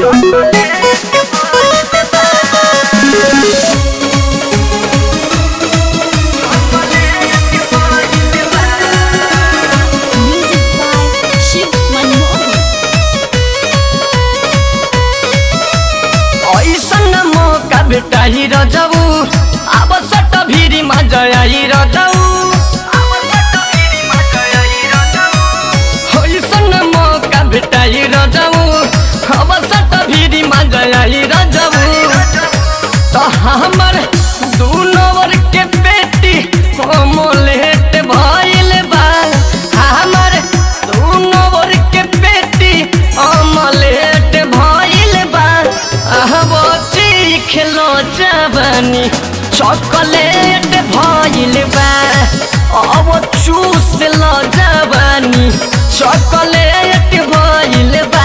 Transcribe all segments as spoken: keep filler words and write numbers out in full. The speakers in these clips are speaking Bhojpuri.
बेटाही रजऊ अब सट भिरी मजई रजऊ होइसन मौका बेटाही रजऊ अब सट भिरी मजई रजऊ तो हमर दूनो वर के बेटी मोलेट भइल बा हमर दूनो वर के बेटी मोलेट भइल बा अब खेलो जवानी चॉकलेट भइल बा अब चूस लो जवानी चॉकलेट भइल बा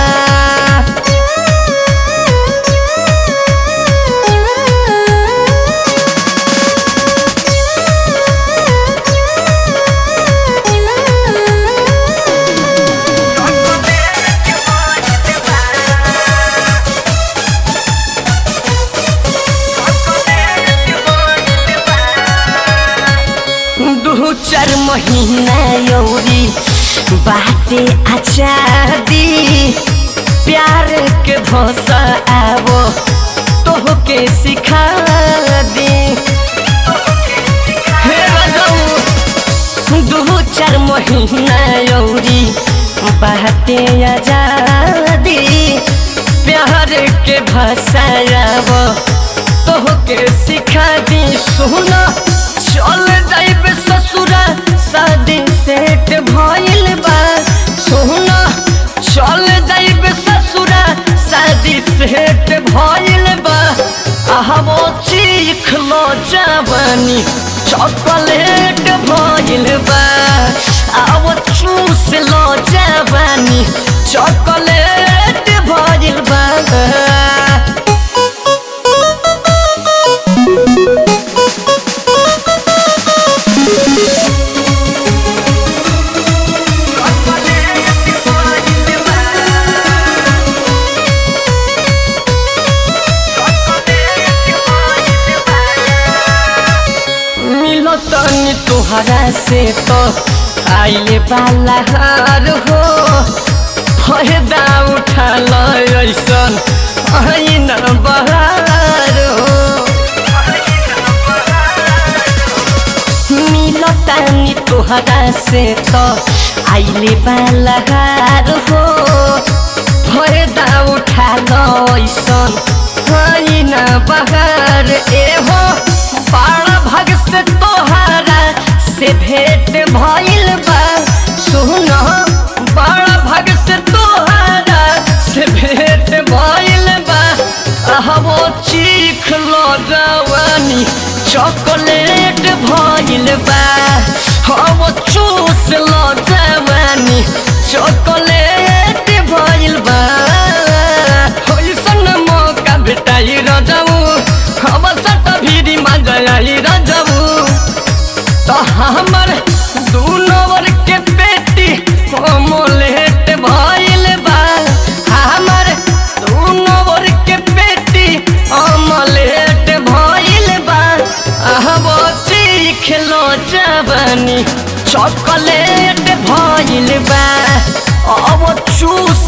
दू चार महीना यौरी बाटे आचादी प्यार के भाषा आवो तोहके सिखा दी हे रजऊ दू चार महीना यौरी बाटे आजादी प्यार के भाषा आवो तोहके सिखा दी सुना चल जाइबे ससुरा शादी सेट भइल बा सोना चल जाइबे ससुरा शादी सेट भइल बा आहबो चीख लो जवानी चॉकलेट भइल बा आवो चूस लो जवानी चॉकलेट भइल बा तनी तुहरा से तो आइले बाला हार हो फायदा उठा लो ऐसन आईना बहार हो मिलो तनी तुहरा से तो आइले बाला हार हो फायदा उठा लो ऐसन आईना बहार ए हो बड़ा भाग से तोहरा से भेंट भइल बा सुनो बड़ा भाग से तोहरा से भेंट भइल बा आहबो चीख लो जवानी चॉकलेट भइल बा हबो चूस लो जवानी चॉकलेट भइल बा होइसन मौका बेटाई रजऊ अब सट भिरी मजई रजऊ तो हमर दूनो वर के बेटी मोलेट भइल बा हमर दूनो वर के बेटी मोलेट भइल बा आहबो चीख लो जवानी चॉकलेट भइल बा अब चूस